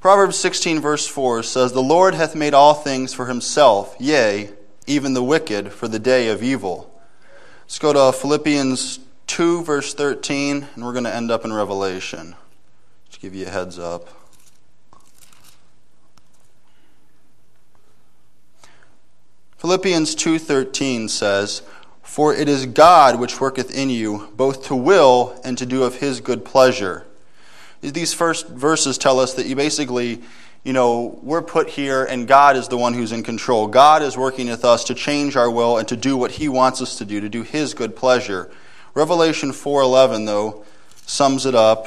Proverbs 16 verse 4 says, "The Lord hath made all things for himself, yea, even the wicked for the day of evil." Let's go to Philippians 2 verse 13, and we're going to end up in Revelation. Just give you a heads up. Philippians 2:13 says, "For it is God which worketh in you, both to will and to do of his good pleasure." These first verses tell us that we're put here and God is the one who's in control. God is working with us to change our will and to do what he wants us to do his good pleasure. Revelation 4:11, though, sums it up.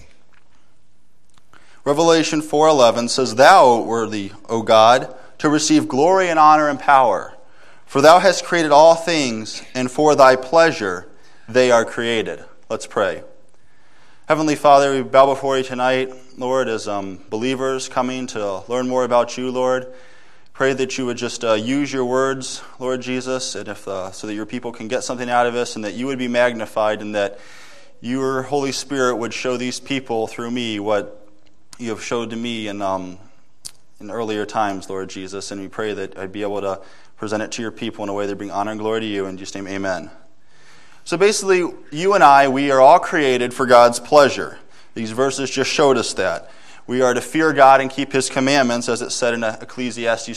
Revelation 4:11 says, "Thou art worthy, O God, to receive glory and honor and power. For thou hast created all things, and for thy pleasure they are created." Let's pray. Heavenly Father, we bow before you tonight, Lord, as believers coming to learn more about you, Lord. Pray that you would just use your words, Lord Jesus, and so that your people can get something out of us, and that you would be magnified, and that your Holy Spirit would show these people through me what you have showed to me in earlier times, Lord Jesus. And we pray that I'd be able to present it to your people in a way that bring honor and glory to you. In Jesus' name, amen. So basically, you and I, we are all created for God's pleasure. These verses just showed us that. We are to fear God and keep his commandments, as it said in Ecclesiastes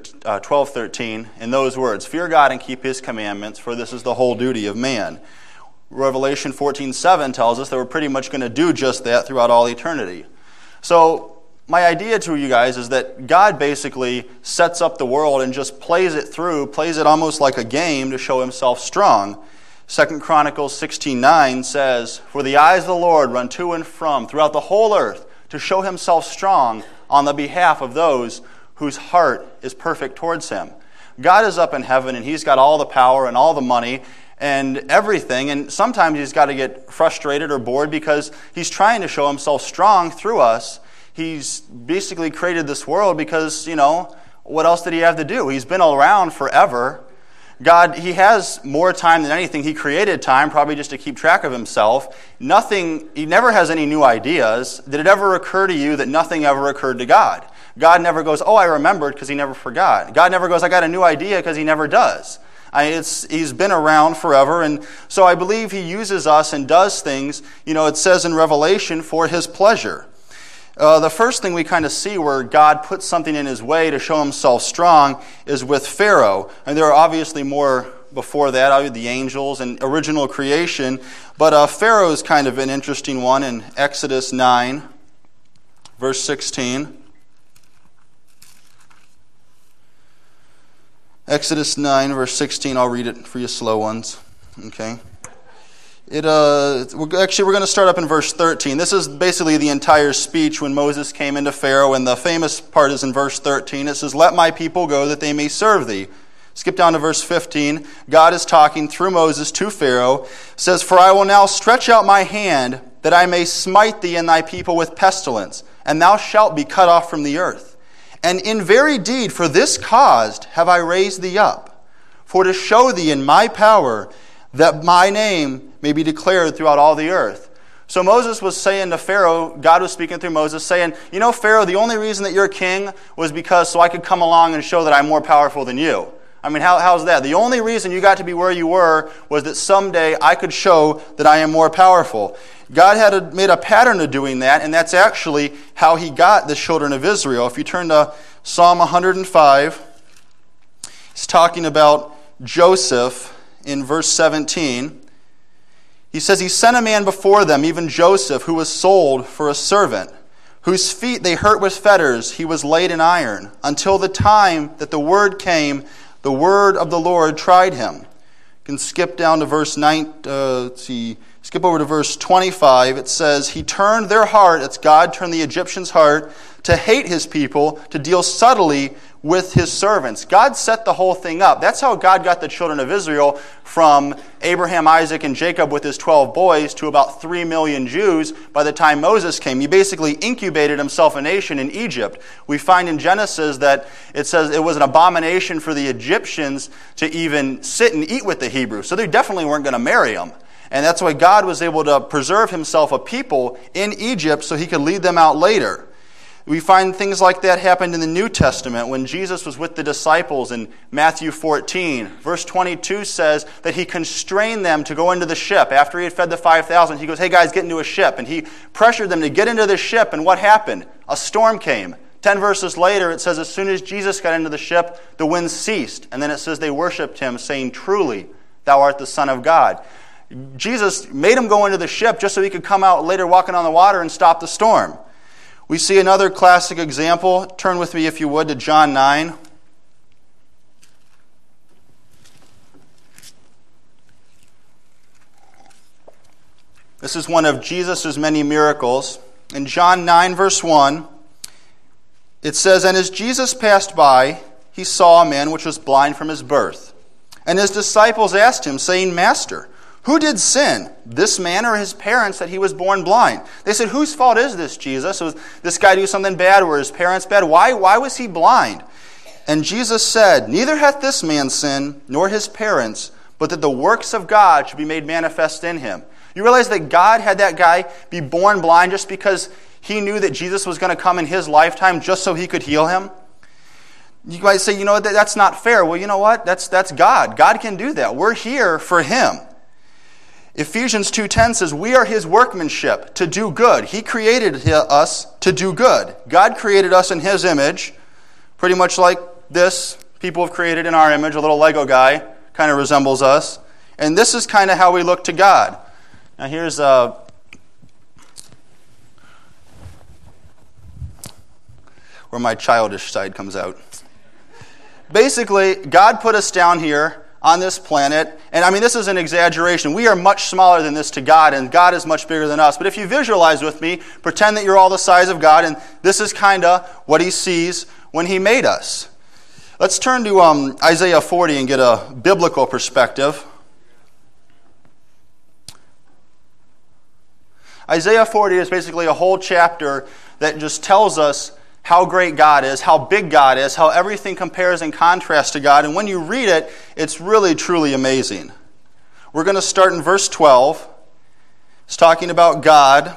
12:13, in those words, "Fear God and keep his commandments, for this is the whole duty of man." Revelation 14:7 tells us that we're pretty much going to do just that throughout all eternity. So my idea to you guys is that God basically sets up the world and just plays it almost like a game to show himself strong. 2 Chronicles 16:9 says, "For the eyes of the Lord run to and from throughout the whole earth to show himself strong on the behalf of those whose heart is perfect towards him." God is up in heaven, and he's got all the power and all the money and everything, and sometimes he's got to get frustrated or bored because he's trying to show himself strong through us. He's basically created this world because, what else did he have to do? He's been around forever. God, he has more time than anything. He created time, probably just to keep track of himself. He never has any new ideas. Did it ever occur to you that nothing ever occurred to God? God never goes, "Oh, I remembered," because he never forgot. God never goes, "I got a new idea," because he never does. He's been around forever, and so I believe he uses us and does things, it says in Revelation, for his pleasure. The first thing we kind of see where God puts something in his way to show himself strong is with Pharaoh. And there are obviously more before that, the angels and original creation. But Pharaoh is kind of an interesting one in Exodus 9, verse 16. Exodus 9, verse 16, I'll read it for you slow ones. Okay. We're going to start up in verse 13. This is basically the entire speech when Moses came into Pharaoh, and the famous part is in verse 13. It says, "Let my people go that they may serve thee." Skip down to verse 15. God is talking through Moses to Pharaoh. It says, "For I will now stretch out my hand that I may smite thee and thy people with pestilence, and thou shalt be cut off from the earth. And in very deed for this cause have I raised thee up, for to show thee in my power, that my name may be declared throughout all the earth." So Moses was saying to Pharaoh, God was speaking through Moses, saying, Pharaoh, the only reason that you're king was because so I could come along and show that I'm more powerful than you. I mean, how's that? The only reason you got to be where you were was that someday I could show that I am more powerful. God had made a pattern of doing that, and that's actually how he got the children of Israel. If you turn to Psalm 105, he's talking about Joseph in verse 17. He says, "He sent a man before them, even Joseph, who was sold for a servant, whose feet they hurt with fetters, he was laid in iron, until the time that the word came, the word of the Lord tried him." You can skip down to verse 9, skip over to verse 25. It says, "He turned their heart," it's God turned the Egyptians' heart, "to hate his people, to deal subtly with his servants." God set the whole thing up. That's how God got the children of Israel from Abraham, Isaac, and Jacob with his 12 boys to about 3 million Jews by the time Moses came. He basically incubated himself a nation in Egypt. We find in Genesis that it says it was an abomination for the Egyptians to even sit and eat with the Hebrews. So they definitely weren't going to marry them. And that's why God was able to preserve himself a people in Egypt so he could lead them out later. We find things like that happened in the New Testament when Jesus was with the disciples in Matthew 14. Verse 22 says that he constrained them to go into the ship. After he had fed the 5,000, he goes, hey guys, get into a ship. And he pressured them to get into the ship, and what happened? A storm came. 10 verses later, it says as soon as Jesus got into the ship, the wind ceased. And then it says they worshiped him, saying, truly, thou art the Son of God. Jesus made him go into the ship just so he could come out later walking on the water and stop the storm. We see another classic example. Turn with me, if you would, to John 9. This is one of Jesus' many miracles. In John 9, verse 1, it says, and as Jesus passed by, he saw a man which was blind from his birth. And his disciples asked him, saying, Master, who did sin, this man or his parents, that he was born blind? They said, whose fault is this, Jesus? Was this guy do something bad? Were his parents bad? Why was he blind? And Jesus said, neither hath this man sinned, nor his parents, but that the works of God should be made manifest in him. You realize that God had that guy be born blind just because he knew that Jesus was going to come in his lifetime just so he could heal him? You might say, that's not fair. Well, you know what? That's God. God can do that. We're here for him. Ephesians 2:10 says, we are his workmanship to do good. He created us to do good. God created us in his image, pretty much like this. People have created in our image. A little Lego guy kind of resembles us. And this is kind of how we look to God. Now here's where my childish side comes out. Basically, God put us down here on this planet, and this is an exaggeration. We are much smaller than this to God, and God is much bigger than us. But if you visualize with me, pretend that you're all the size of God, and this is kind of what he sees when he made us. Let's turn to Isaiah 40 and get a biblical perspective. Isaiah 40 is basically a whole chapter that just tells us how great God is, how big God is, how everything compares and contrasts to God. And when you read it, it's really, truly amazing. We're going to start in verse 12. It's talking about God.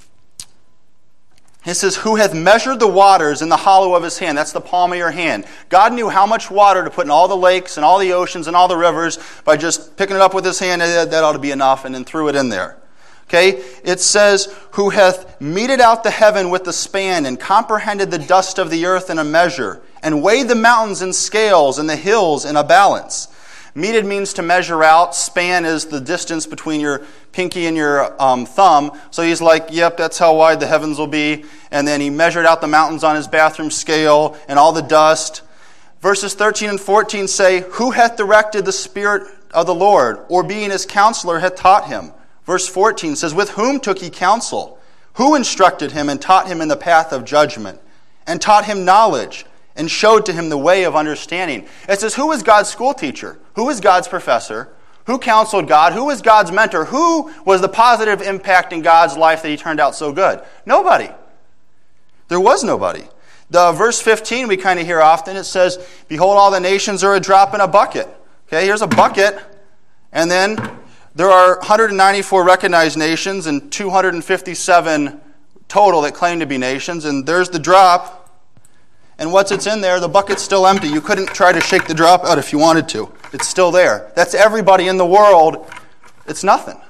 It says, who hath measured the waters in the hollow of his hand? That's the palm of your hand. God knew how much water to put in all the lakes and all the oceans and all the rivers by just picking it up with his hand. That ought to be enough, and then threw it in there. Okay, it says, who hath meted out the heaven with the span, and comprehended the dust of the earth in a measure, and weighed the mountains in scales, and the hills in a balance. Meted means to measure out. Span is the distance between your pinky and your thumb. So he's like, yep, that's how wide the heavens will be. And then he measured out the mountains on his bathroom scale, and all the dust. Verses 13 and 14 say, who hath directed the Spirit of the Lord, or being his counselor hath taught him? Verse 14 says, with whom took he counsel? Who instructed him and taught him in the path of judgment, and taught him knowledge, and showed to him the way of understanding? It says, who was God's school teacher? Who was God's professor? Who counseled God? Who was God's mentor? Who was the positive impact in God's life that he turned out so good? Nobody. There was nobody. The verse 15 we kind of hear often. It says, behold, all the nations are a drop in a bucket. Okay, here's a bucket, and then there are 194 recognized nations and 257 total that claim to be nations. And there's the drop. And once it's in there, the bucket's still empty. You couldn't try to shake the drop out if you wanted to. It's still there. That's everybody in the world. It's nothing.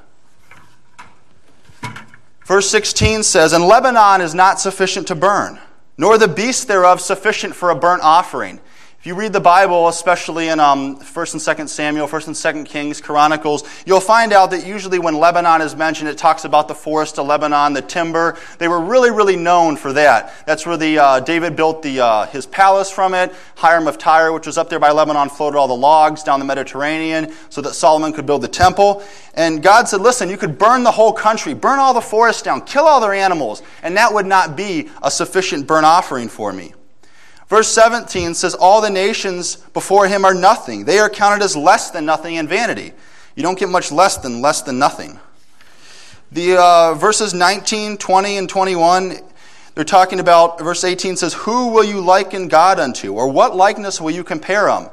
Verse 16 says, and Lebanon is not sufficient to burn, nor the beasts thereof sufficient for a burnt offering. If you read the Bible, especially in 1st and 2nd Samuel, 1st and 2nd Kings, Chronicles, you'll find out that usually when Lebanon is mentioned, it talks about the forest of Lebanon, the timber. They were really, really known for that. That's where David built his palace from it. Hiram of Tyre, which was up there by Lebanon, floated all the logs down the Mediterranean so that Solomon could build the temple. And God said, listen, you could burn the whole country, burn all the forests down, kill all their animals, and that would not be a sufficient burnt offering for me. Verse 17 says, all the nations before him are nothing. They are counted as less than nothing and vanity. You don't get much less than nothing. The verses 19, 20, and 21, they're talking about, verse 18 says, who will you liken God unto? Or what likeness will you compare him?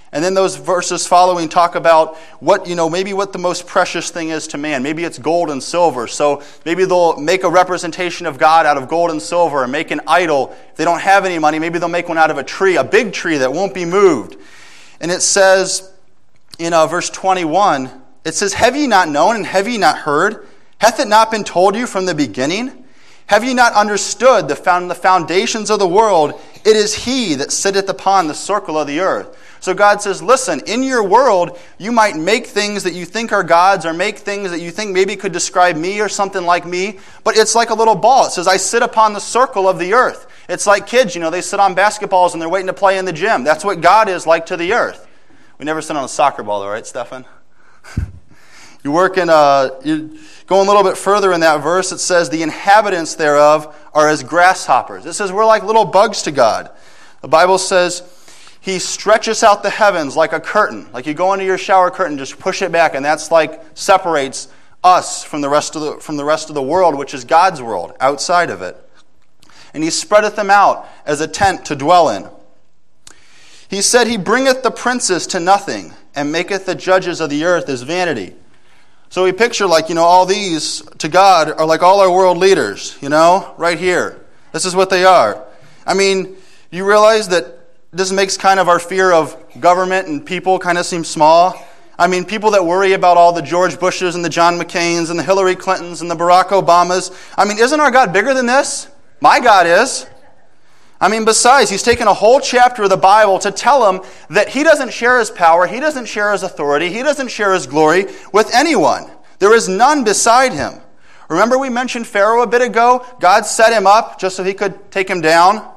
And then those verses following talk about maybe what the most precious thing is to man. Maybe it's gold and silver. So maybe they'll make a representation of God out of gold and silver and make an idol. If they don't have any money, maybe they'll make one out of a tree, a big tree that won't be moved. And it says in verse 21, it says, "Have ye not known and have ye not heard? Hath it not been told you from the beginning? Have ye not understood the foundations of the world? It is he that sitteth upon the circle of the earth." So God says, listen, in your world, you might make things that you think are gods or make things that you think maybe could describe me or something like me, but it's like a little ball. It says, I sit upon the circle of the earth. It's like kids, they sit on basketballs and they're waiting to play in the gym. That's what God is like to the earth. We never sit on a soccer ball though, right, Stefan? You work in you're going a little bit further in that verse. It says, the inhabitants thereof are as grasshoppers. It says we're like little bugs to God. The Bible says, he stretches out the heavens like a curtain. Like you go into your shower curtain, just push it back, and that's like separates us from the rest of the world, which is God's world, outside of it. And he spreadeth them out as a tent to dwell in. He said, he bringeth the princes to nothing, and maketh the judges of the earth as vanity. So we picture all these to God are like all our world leaders, right here. This is what they are. I mean, you realize that this makes kind of our fear of government and people kind of seem small. I mean, people that worry about all the George Bushes and the John McCains and the Hillary Clintons and the Barack Obamas. I mean, isn't our God bigger than this? My God is. I mean, besides, he's taken a whole chapter of the Bible to tell him that he doesn't share his power, he doesn't share his authority, he doesn't share his glory with anyone. There is none beside him. Remember we mentioned Pharaoh a bit ago? God set him up just so he could take him down.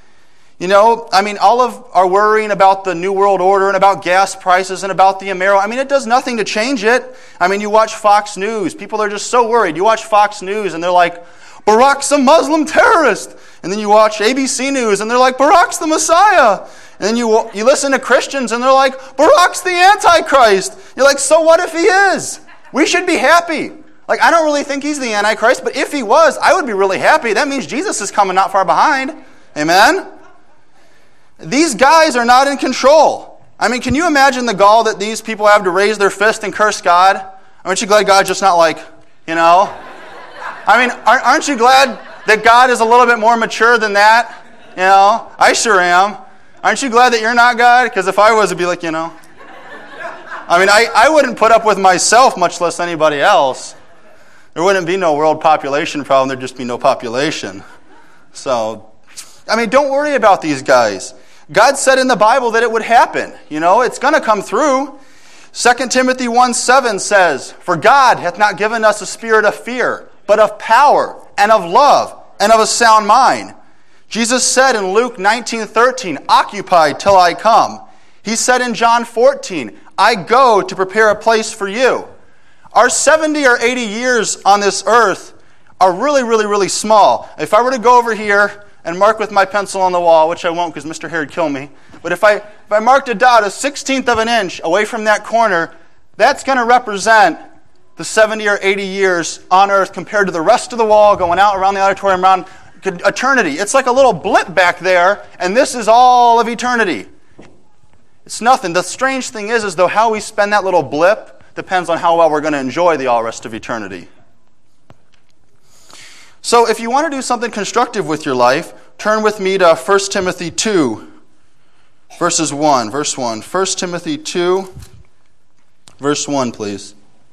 All of our worrying about the New World Order and about gas prices and about the Amero, it does nothing to change it. You watch Fox News. People are just so worried. You watch Fox News and they're like, Barack's a Muslim terrorist. And then you watch ABC News and they're like, Barack's the Messiah. And then you listen to Christians and they're like, Barack's the Antichrist. You're like, so what if he is? We should be happy. I don't really think he's the Antichrist, but if he was, I would be really happy. That means Jesus is coming not far behind. Amen? These guys are not in control. Can you imagine the gall that these people have to raise their fist and curse God? Aren't you glad God's just not aren't you glad that God is a little bit more mature than that? I sure am. Aren't you glad that you're not God? Because if I was, it'd be like, I wouldn't put up with myself, much less anybody else. There wouldn't be no world population problem. There'd just be no population. So, don't worry about these guys. God said in the Bible that it would happen. It's going to come through. 2 Timothy 1:7 says, "For God hath not given us a spirit of fear, but of power and of love and of a sound mind." Jesus said in Luke 19:13, "Occupy till I come." He said in John 14, "I go to prepare a place for you." Our 70 or 80 years on this earth are really, really, really small. If I were to go over here and mark with my pencil on the wall, which I won't because Mr. Hare would kill me, but if I marked a dot a 1/16 of an inch away from that corner, that's going to represent the 70 or 80 years on earth compared to the rest of the wall going out around the auditorium around eternity. It's like a little blip back there, and this is all of eternity. It's nothing. The strange thing is though how we spend that little blip depends on how well we're going to enjoy the all rest of eternity. So if you want to do something constructive with your life, turn with me to 1 Timothy 2, verse 1. 1 Timothy 2, verse 1, please.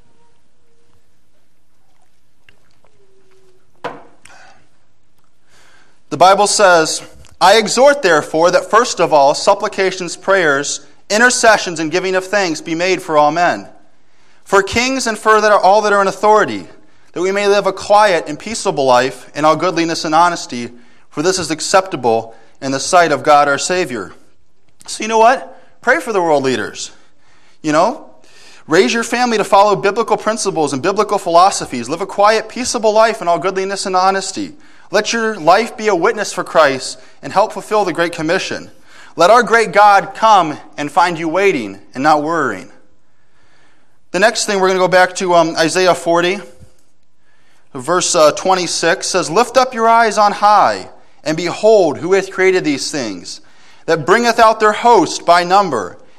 The Bible says, "I exhort therefore that first of all supplications, prayers, intercessions, and giving of thanks be made for all men, for kings and for all that are in authority, that we may live a quiet and peaceable life in all goodliness and honesty, for this is acceptable in the sight of God our Savior." So you know what? Pray for the world leaders. Raise your family to follow biblical principles and biblical philosophies. Live a quiet, peaceable life in all goodliness and honesty. Let your life be a witness for Christ and help fulfill the Great Commission. Let our great God come and find you waiting and not worrying. The next thing, we're going to go back to Isaiah 40. Verse 26 says, "Lift up your eyes on high, and behold who hath created these things, that bringeth out their host by number,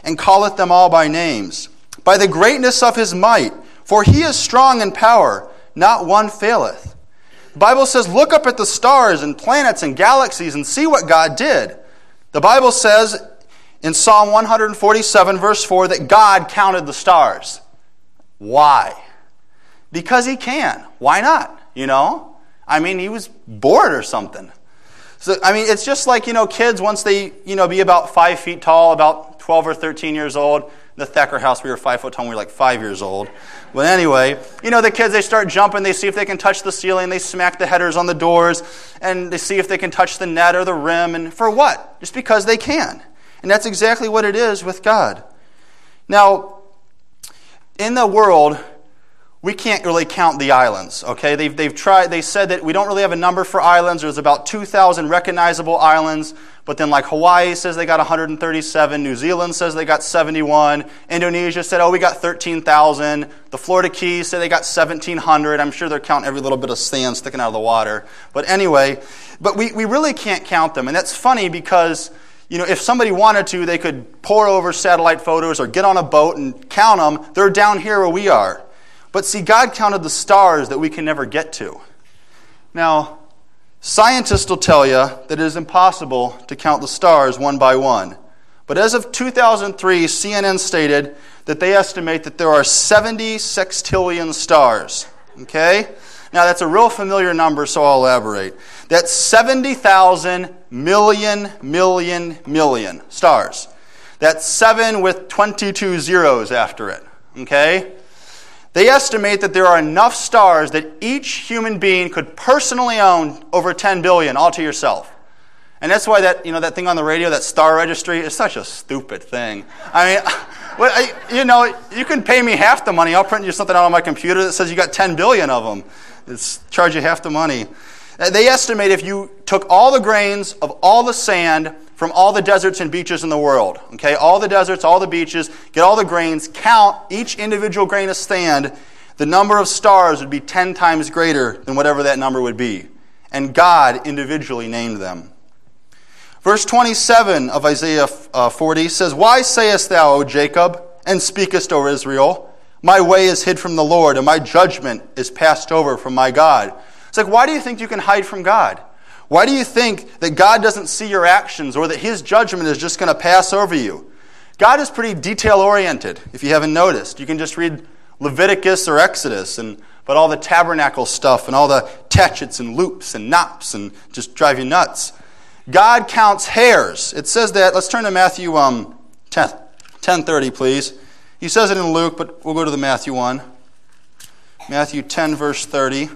and calleth them all by names. By the greatness of his might, for he is strong in power, not one faileth. The Bible says, look up at the stars and planets and galaxies and see what God did. The Bible says in Psalm 147, verse 4, that God counted the stars. Why? Because he can. Why not? He was bored or something. So, it's just like, kids, once they, be about 5 feet tall, about 12 or 13 years old. In the Thacker house, we were 5 foot tall when we were like 5 years old. But anyway, the kids, they start jumping. They see if they can touch the ceiling. They smack the headers on the doors. And they see if they can touch the net or the rim. And for what? Just because they can. And that's exactly what it is with God. Now, in the world, we can't really count the islands, okay? They've tried. They said that we don't really have a number for islands. There's about 2,000 recognizable islands, but then like Hawaii says they got 137. New Zealand says they got 71. Indonesia said, we got 13,000. The Florida Keys said they got 1,700. I'm sure they're counting every little bit of sand sticking out of the water. But anyway, we really can't count them. And that's funny because, if somebody wanted to, they could pore over satellite photos or get on a boat and count them. They're down here where we are. But see, God counted the stars that we can never get to. Now, scientists will tell you that it is impossible to count the stars one by one. But as of 2003, CNN stated that they estimate that there are 70 sextillion stars. Okay? Now, that's a real familiar number, so I'll elaborate. That's 70,000 million stars. That's 7 with 22 zeros after it. Okay? They estimate that there are enough stars that each human being could personally own over 10 billion, all to yourself. And that's why that thing on the radio, that star registry, is such a stupid thing. You can pay me half the money. I'll print you something out on my computer that says you got 10 billion of them. It's charge you half the money. They estimate if you took all the grains of all the sand from all the deserts and beaches in the world, okay, all the deserts, all the beaches, get all the grains, count each individual grain of sand, the number of stars would be 10 times greater than whatever that number would be. And God individually named them. Verse 27 of Isaiah 40 says, Why sayest thou, O Jacob, and speakest, O Israel, my way is hid from the Lord, and my judgment is passed over from my God? It's like, why do you think you can hide from God? Why do you think that God doesn't see your actions or that his judgment is just going to pass over you? God is pretty detail-oriented, if you haven't noticed. You can just read Leviticus or Exodus, but all the tabernacle stuff and all the tachets and loops and knops and just drive you nuts. God counts hairs. It says that. Let's turn to Matthew 10:30, please. He says it in Luke, but we'll go to the Matthew one. Matthew 10, verse 30.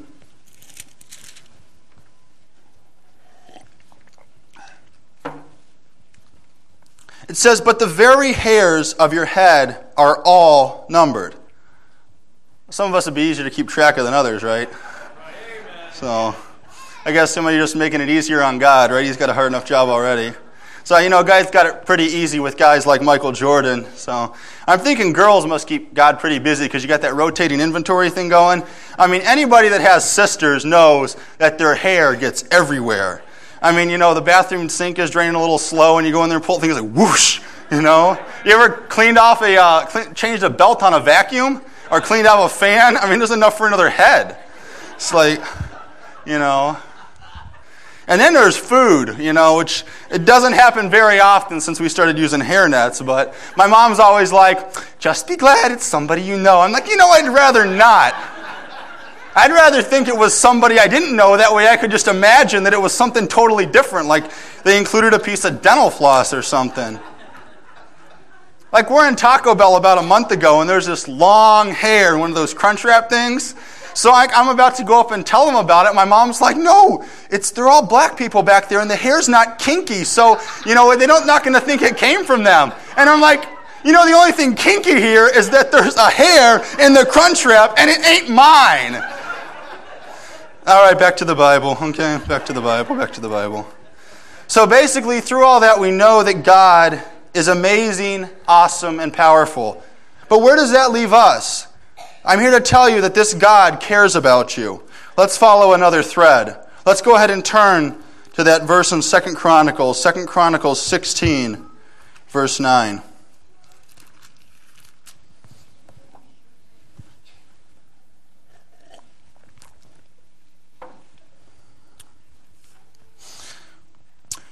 It says, But the very hairs of your head are all numbered. Some of us would be easier to keep track of than others, right? Amen. So, I guess somebody just making it easier on God, right? He's got a hard enough job already. So, guys got it pretty easy with guys like Michael Jordan. So, I'm thinking girls must keep God pretty busy because you got that rotating inventory thing going. Anybody that has sisters knows that their hair gets everywhere. The bathroom sink is draining a little slow, and you go in there and pull things like whoosh, You ever cleaned off changed a belt on a vacuum? Or cleaned out a fan? There's enough for another head. It's like, And then there's food, which it doesn't happen very often since we started using hairnets, but my mom's always like, just be glad it's somebody you know. I'm like, I'd rather not. I'd rather think it was somebody I didn't know. That way I could just imagine that it was something totally different, like they included a piece of dental floss or something. Like we're in Taco Bell about a month ago, and there's this long hair, one of those crunch wrap things. So I'm about to go up and tell them about it. My mom's like, no, they're all black people back there, and the hair's not kinky. So, they're not going to think it came from them. And I'm like, the only thing kinky here is that there's a hair in the crunch wrap, and it ain't mine. All right, back to the Bible. Okay, back to the Bible. So basically, through all that, we know that God is amazing, awesome, and powerful. But where does that leave us? I'm here to tell you that this God cares about you. Let's follow another thread. Let's go ahead and turn to that verse in 2 Chronicles 16, verse 9.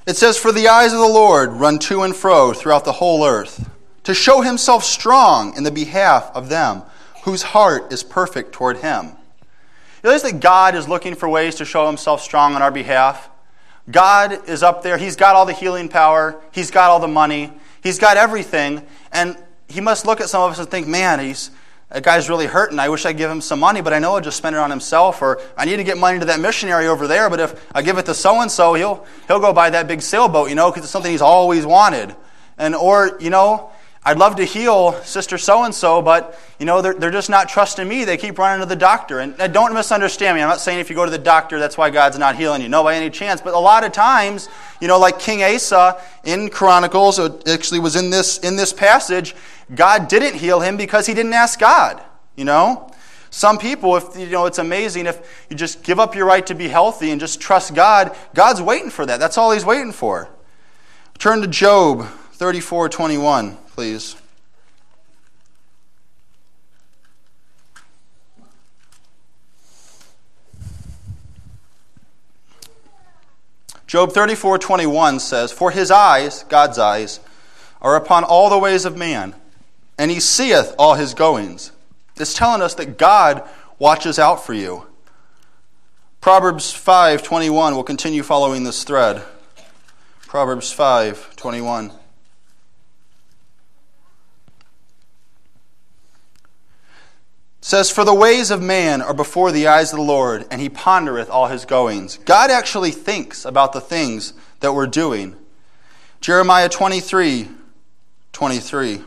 It says, "For the eyes of the Lord run to and fro throughout the whole earth, to show himself strong in the behalf of them whose heart is perfect toward him." You realize that God is looking for ways to show himself strong on our behalf? God is up there. He's got all the healing power. He's got all the money. He's got everything. And he must look at some of us and think, man, that guy's really hurting. I wish I'd give him some money, but I know he'll just spend it on himself. Or I need to get money to that missionary over there, but if I give it to so-and-so, he'll go buy that big sailboat, because it's something he's always wanted. I'd love to heal Sister so-and-so, but, they're just not trusting me. They keep running to the doctor. And don't misunderstand me. I'm not saying if you go to the doctor, that's why God's not healing you. No, by any chance. But a lot of times, like King Asa in Chronicles, it actually was in this passage, God didn't heal him because he didn't ask God, Some people, it's amazing if you just give up your right to be healthy and just trust God, God's waiting for that. That's all he's waiting for. Turn to Job 34:21. Please. Job 34:21 says, "For his eyes," God's eyes, "are upon all the ways of man, and he seeth all his goings." It's telling us that God watches out for you. Proverbs 5:21 will continue following this thread. Proverbs 5:21. Says, "For the ways of man are before the eyes of the Lord, and he pondereth all his goings." God actually thinks about the things that we're doing. Jeremiah 23:23.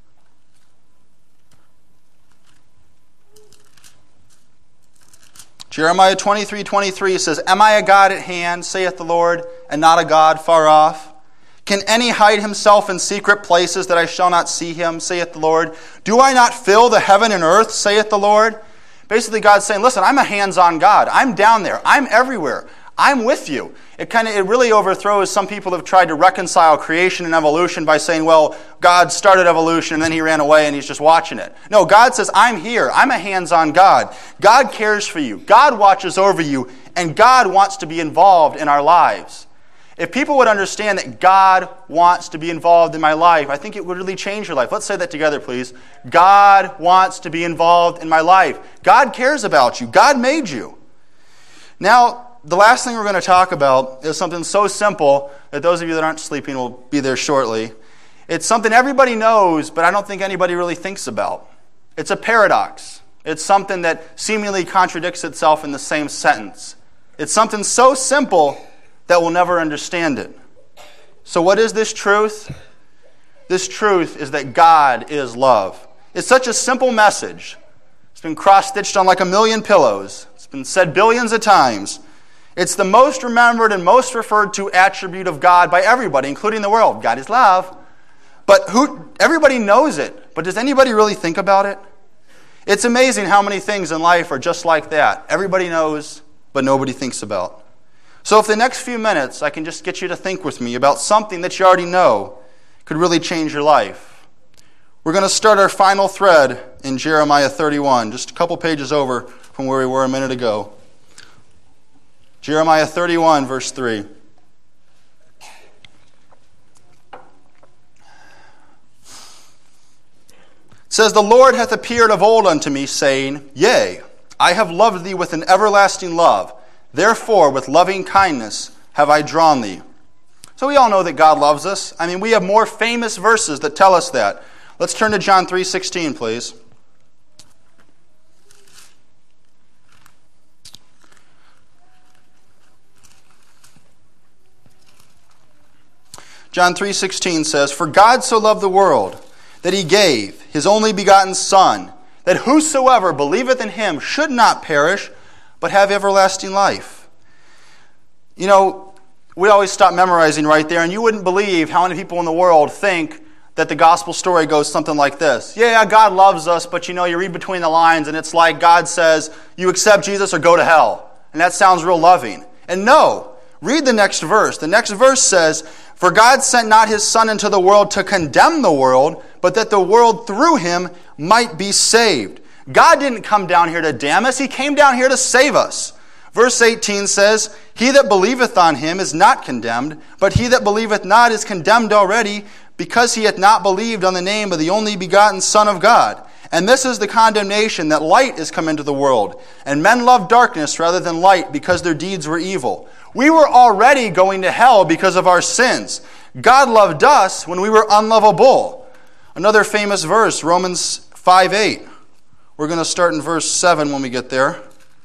Jeremiah 23:23 says, "Am I a God at hand, saith the Lord, and not a God far off? Can any hide himself in secret places that I shall not see him, saith the Lord? Do I not fill the heaven and earth, saith the Lord?" Basically, God's saying, listen, I'm a hands-on God. I'm down there. I'm everywhere. I'm with you. It really overthrows some people who have tried to reconcile creation and evolution by saying, well, God started evolution and then he ran away and he's just watching it. No, God says, I'm here. I'm a hands-on God. God cares for you. God watches over you, and God wants to be involved in our lives. If people would understand that God wants to be involved in my life, I think it would really change your life. Let's say that together, please. God wants to be involved in my life. God cares about you. God made you. Now, the last thing we're going to talk about is something so simple that those of you that aren't sleeping will be there shortly. It's something everybody knows, but I don't think anybody really thinks about. It's a paradox. It's something that seemingly contradicts itself in the same sentence. It's something so simple that we'll never understand it. So what is this truth? This truth is that God is love. It's such a simple message. It's been cross-stitched on like a million pillows. It's been said billions of times. It's the most remembered and most referred to attribute of God by everybody, including the world. God is love. But everybody knows it. But does anybody really think about it? It's amazing how many things in life are just like that. Everybody knows, but nobody thinks about. So if the next few minutes I can just get you to think with me about something that you already know could really change your life. We're going to start our final thread in Jeremiah 31, just a couple pages over from where we were a minute ago. Jeremiah 31, verse 3. It says, "The Lord hath appeared of old unto me, saying, Yea, I have loved thee with an everlasting love. Therefore, with loving kindness have I drawn thee." So we all know that God loves us. I mean, we have more famous verses that tell us that. Let's turn to John 3:16, please. John 3:16 says, "For God so loved the world, that he gave his only begotten Son, that whosoever believeth in him should not perish, but have everlasting life." We always stop memorizing right there, and you wouldn't believe how many people in the world think that the gospel story goes something like this. Yeah, God loves us, but you read between the lines, and it's like God says, you accept Jesus or go to hell. And that sounds real loving. And no, read the next verse. The next verse says, "For God sent not his Son into the world to condemn the world, but that the world through him might be saved." God didn't come down here to damn us. He came down here to save us. Verse 18 says, "He that believeth on him is not condemned, but he that believeth not is condemned already, because he hath not believed on the name of the only begotten Son of God. And this is the condemnation, that light is come into the world, and men love darkness rather than light, because their deeds were evil." We were already going to hell because of our sins. God loved us when we were unlovable. Another famous verse, Romans 5:8. We're going to start in verse 7 when we get there.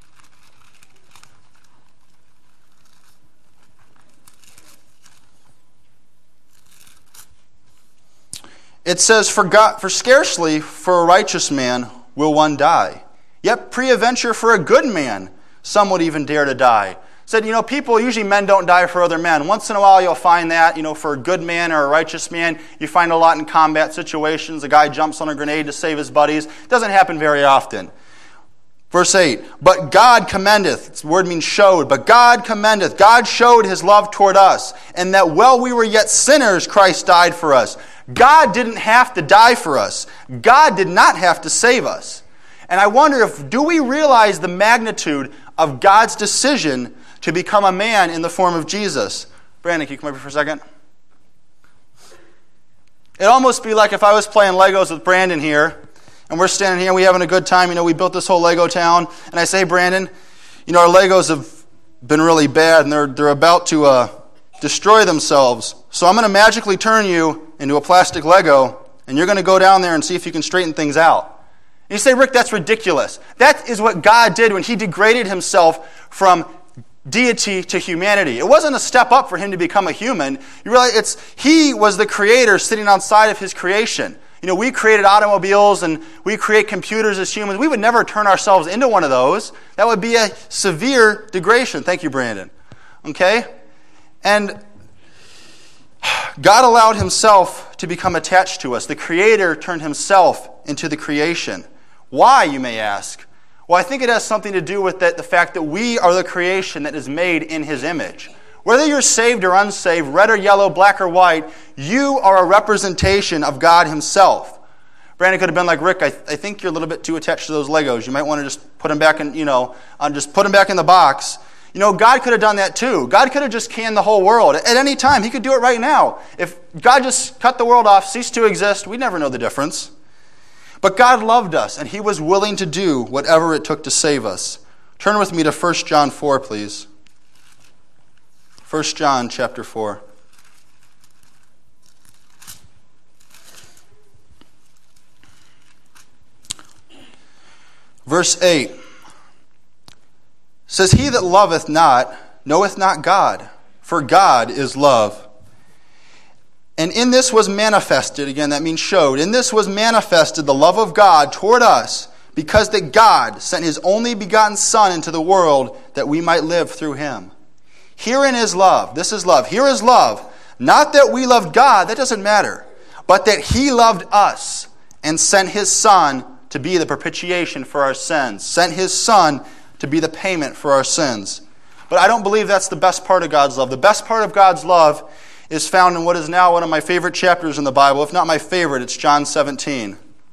It says, For scarcely for a righteous man will one die, yet peradventure for a good man some would even dare to die. Said, usually men don't die for other men. Once in a while you'll find that, for a good man or a righteous man, you find a lot in combat situations. A guy jumps on a grenade to save his buddies. It doesn't happen very often. Verse 8, "But God commendeth," the word means showed, "but God commendeth," God showed his love toward us, and that while we were yet sinners, Christ died for us. God didn't have to die for us. God did not have to save us. And I wonder do we realize the magnitude of God's decision to become a man in the form of Jesus? Brandon, can you come over for a second? It'd almost be like if I was playing Legos with Brandon here, and we're standing here and we're having a good time. We built this whole Lego town. And I say, Brandon, our Legos have been really bad, and they're about to destroy themselves. So I'm going to magically turn you into a plastic Lego, and you're going to go down there and see if you can straighten things out. And you say, Rick, that's ridiculous. That is what God did when he degraded himself from deity to humanity. It wasn't a step up for him to become a human. You realize he was the creator sitting outside of his creation. We created automobiles and we create computers as humans. We would never turn ourselves into one of those. That would be a severe degradation. Thank you, Brandon. Okay? And God allowed himself to become attached to us. The Creator turned himself into the creation. Why, you may ask? Well, I think it has something to do with the fact that we are the creation that is made in his image. Whether you're saved or unsaved, red or yellow, black or white, you are a representation of God himself. Brandon could have been like, Rick, I think you're a little bit too attached to those Legos. You might want to just put them back in, just put them back in the box. God could have done that too. God could have just canned the whole world. At any time, he could do it right now. If God just cut the world off, ceased to exist, we'd never know the difference. But God loved us, and he was willing to do whatever it took to save us. Turn with me to 1 John 4, please. 1 John chapter 4. Verse 8 says, "He that loveth not knoweth not God, for God is love. And in this was manifested," again that means showed, "in this was manifested the love of God toward us, because that God sent his only begotten Son into the world that we might live through him." Herein is love. This is love. Here is love. Not that we loved God, that doesn't matter, but that he loved us and sent his Son to be the propitiation for our sins, sent his Son to be the payment for our sins. But I don't believe that's the best part of God's love. The best part of God's love is found in what is now one of my favorite chapters in the Bible. If not my favorite, it's John 17.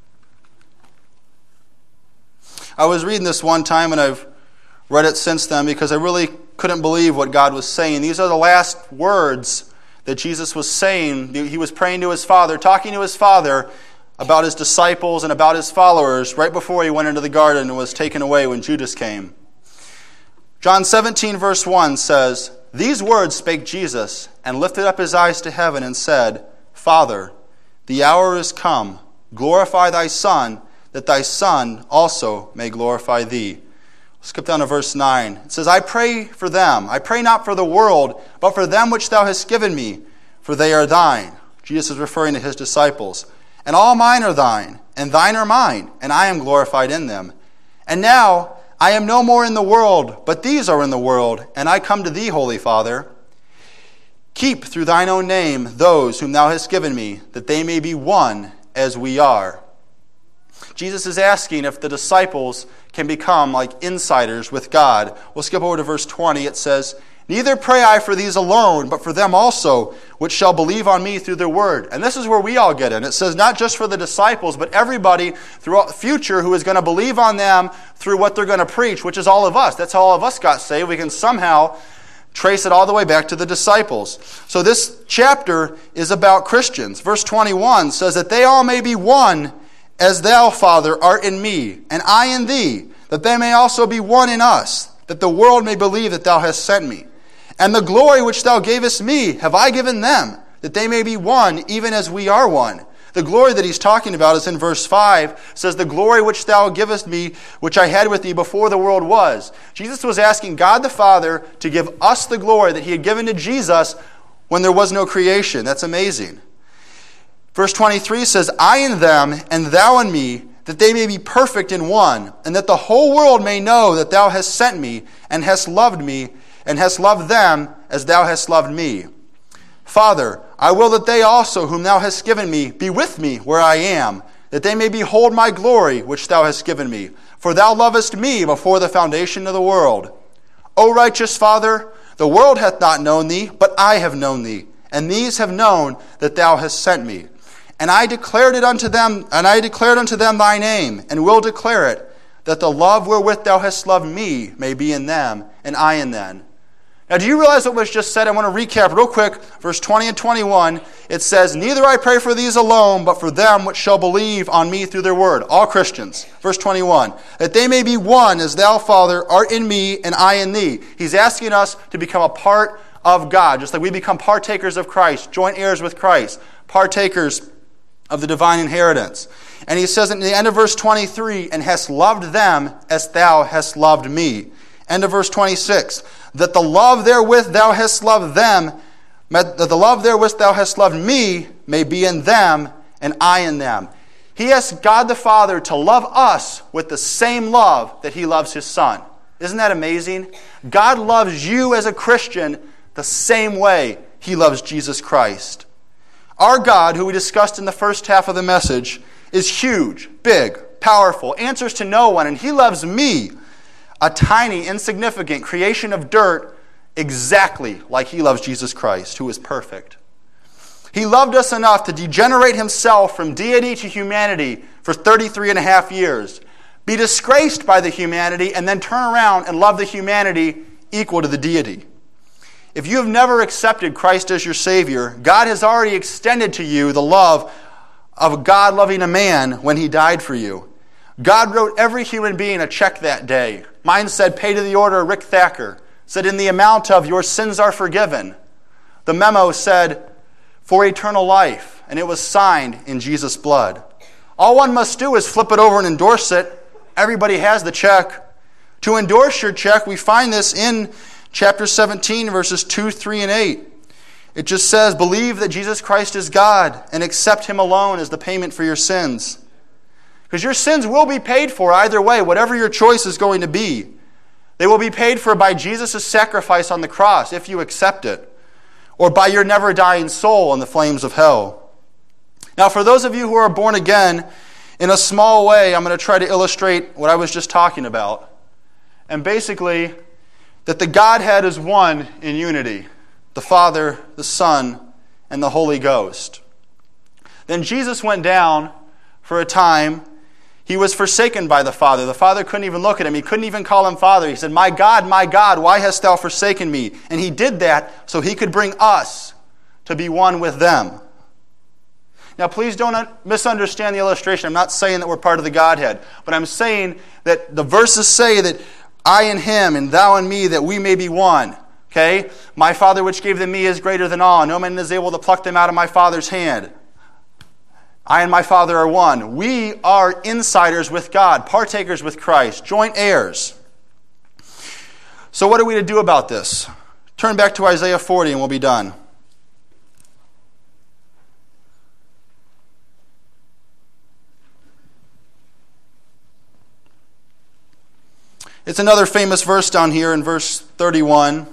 I was reading this one time, and I've read it since then because I really couldn't believe what God was saying. These are the last words that Jesus was saying. He was praying to his Father, talking to his Father about his disciples and about his followers right before he went into the garden and was taken away when Judas came. John 17 verse 1 says, "These words spake Jesus, and lifted up his eyes to heaven, and said, Father, the hour is come. Glorify thy Son, that thy Son also may glorify thee." Skip down to verse 9. It says, "I pray for them. I pray not for the world, but for them which thou hast given me, for they are thine." Jesus is referring to his disciples. "And all mine are thine, and thine are mine, and I am glorified in them. And now I am no more in the world, but these are in the world, and I come to thee, Holy Father. Keep through thine own name those whom thou hast given me, that they may be one as we are." Jesus is asking if the disciples can become like insiders with God. We'll skip over to verse 20. It says, Neither pray I for these alone, but for them also, which shall believe on me through their word. And this is where we all get in. It says not just for the disciples, but everybody throughout the future who is going to believe on them through what they're going to preach, which is all of us. That's how all of us got saved. We can somehow trace it all the way back to the disciples. So this chapter is about Christians. Verse 21 says that they all may be one, as thou, Father, art in me, and I in thee, that they may also be one in us, that the world may believe that thou hast sent me. And the glory which thou gavest me have I given them, that they may be one, even as we are one. The glory that he's talking about is in verse 5, says, the glory which thou givest me, which I had with thee before the world was. Jesus was asking God the Father to give us the glory that he had given to Jesus when there was no creation. That's amazing. Verse 23 says, I in them, and thou in me, that they may be perfect in one, and that the whole world may know that thou hast sent me, and hast loved me, and hast loved them as thou hast loved me. Father, I will that they also, whom thou hast given me, be with me where I am, that they may behold my glory which thou hast given me. For thou lovest me before the foundation of the world. O righteous Father, the world hath not known thee, but I have known thee, and these have known that thou hast sent me. And I declared unto them thy name, and will declare it, that the love wherewith thou hast loved me may be in them, and I in them. Now, do you realize what was just said? I want to recap real quick. Verse 20 and 21, it says, neither I pray for these alone, but for them which shall believe on me through their word. All Christians. Verse 21, that they may be one, as thou, Father, art in me, and I in thee. He's asking us to become a part of God, just like we become partakers of Christ, joint heirs with Christ, partakers of the divine inheritance. And he says at the end of verse 23, and hast loved them as thou hast loved me. End of verse 26, that the love therewith thou hast loved them, that the love therewith thou hast loved me may be in them, and I in them. He asks God the Father to love us with the same love that he loves his Son. Isn't that amazing? God loves you as a Christian the same way he loves Jesus Christ. Our God, who we discussed in the first half of the message, is huge, big, powerful, answers to no one, and he loves me, a tiny, insignificant creation of dirt, exactly like he loves Jesus Christ, who is perfect. He loved us enough to degenerate himself from deity to humanity for 33 and a half years, be disgraced by the humanity, and then turn around and love the humanity equal to the deity. If you have never accepted Christ as your Savior, God has already extended to you the love of God loving a man when he died for you. God wrote every human being a check that day. Mine said, pay to the order of Rick Thacker. Said, in the amount of your sins are forgiven. The memo said, for eternal life. And it was signed in Jesus' blood. All one must do is flip it over and endorse it. Everybody has the check. To endorse your check, we find this in chapter 17, verses 2, 3, and 8. It just says, believe that Jesus Christ is God and accept him alone as the payment for your sins. Because your sins will be paid for either way, whatever your choice is going to be. They will be paid for by Jesus' sacrifice on the cross, if you accept it, or by your never-dying soul in the flames of hell. Now, for those of you who are born again, in a small way, I'm going to try to illustrate what I was just talking about. And basically, that the Godhead is one in unity, the Father, the Son, and the Holy Ghost. Then Jesus went down for a time. He was forsaken by the Father. The Father couldn't even look at him. He couldn't even call him Father. He said, my God, why hast thou forsaken me? And he did that so he could bring us to be one with them. Now, please don't misunderstand the illustration. I'm not saying that we're part of the Godhead, but I'm saying that the verses say that I in him and thou in me, that we may be one. Okay? My Father which gave them me is greater than all. No man is able to pluck them out of my Father's hand. I and my Father are one. We are insiders with God, partakers with Christ, joint heirs. So what are we to do about this? Turn back to Isaiah 40 and we'll be done. It's another famous verse down here in verse 31.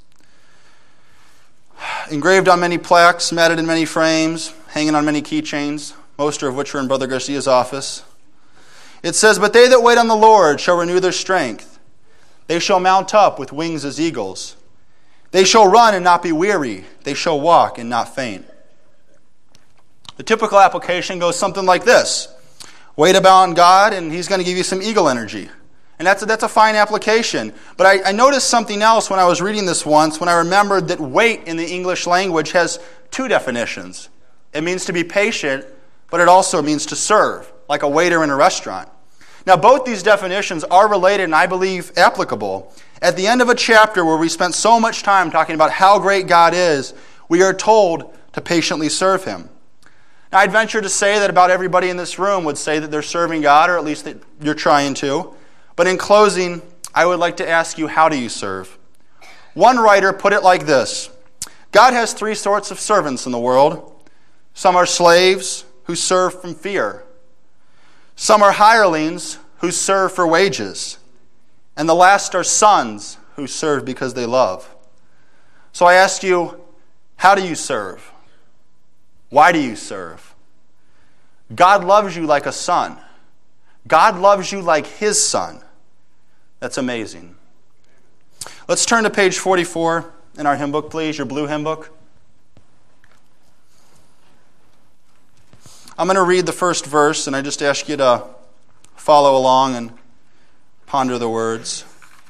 Engraved on many plaques, matted in many frames, hanging on many keychains, most of which are in Brother Garcia's office. It says, but they that wait on the Lord shall renew their strength. They shall mount up with wings as eagles. They shall run and not be weary. They shall walk and not faint. The typical application goes something like this. Wait about God, and He's going to give you some eagle energy. And that's a fine application. But I noticed something else when I was reading this once, when I remembered that wait in the English language has two definitions. It means to be patient, but it also means to serve, like a waiter in a restaurant. Now, both these definitions are related and I believe applicable. At the end of a chapter where we spent so much time talking about how great God is, we are told to patiently serve Him. Now, I'd venture to say that about everybody in this room would say that they're serving God, or at least that you're trying to. But in closing, I would like to ask you, how do you serve? One writer put it like this. God has three sorts of servants in the world. Some are slaves who serve from fear. Some are hirelings who serve for wages. And the last are sons who serve because they love. So I ask you, how do you serve? Why do you serve? God loves you like a son. God loves you like His Son. That's amazing. Let's turn to page 44 in our hymn book, please, your blue hymn book. I'm going to read the first verse, and I just ask you to follow along and ponder the words.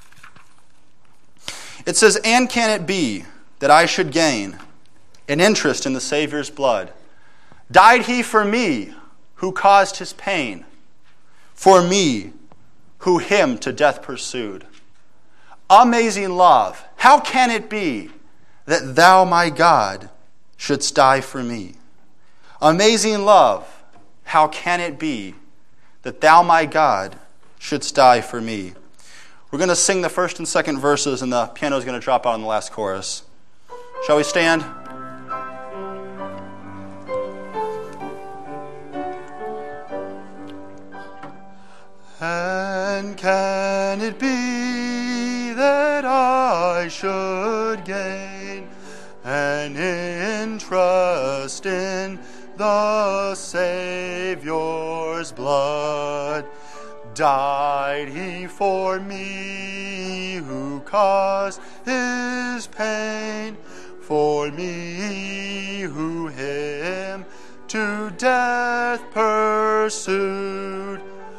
It says, "And can it be that I should gain an interest in the Savior's blood? Died He for me, who caused His pain, for me, who Him to death pursued. Amazing love, how can it be that Thou, my God, shouldst die for me? Amazing love, how can it be that Thou, my God, shouldst die for me?" We're going to sing the first and second verses, and the piano is going to drop out in the last chorus. Shall we stand? And can it be that I should gain an interest in the Savior's blood? Died He for me, who caused His pain, for me, who Him to death pursued.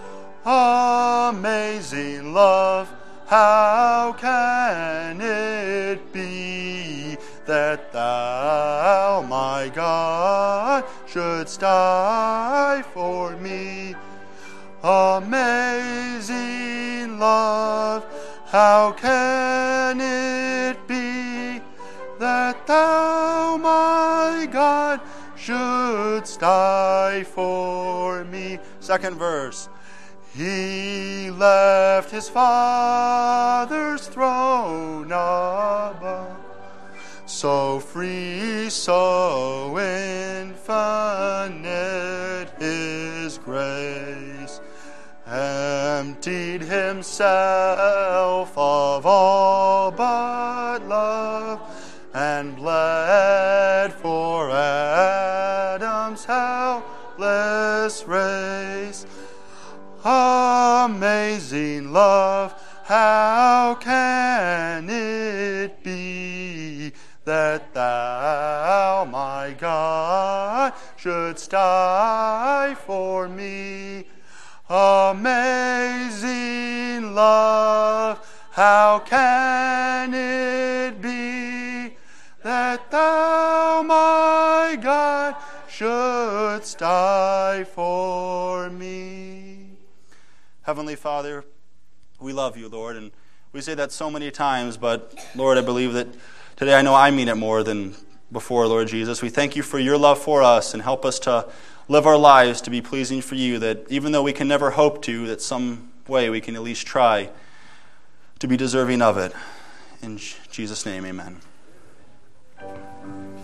Amazing love, how can it be that Thou, my God, shouldst die for me? Amazing love, how can it be that Thou, my God, shouldst die for me? Second verse. He left His Father's throne above, so free, so infinite His grace, emptied Himself of all but love, and bled for Adam's helpless race. Amazing love, how can it be that Thou, my God, shouldst die for me? Amazing love, how can it be that Thou, my God, shouldst die for me? Heavenly Father, we love You, Lord, and we say that so many times, but Lord, I believe that today I know I mean it more than before, Lord Jesus. We thank You for Your love for us, and help us to live our lives to be pleasing for You, that even though we can never hope to, that some way we can at least try to be deserving of it. In Jesus' name, amen.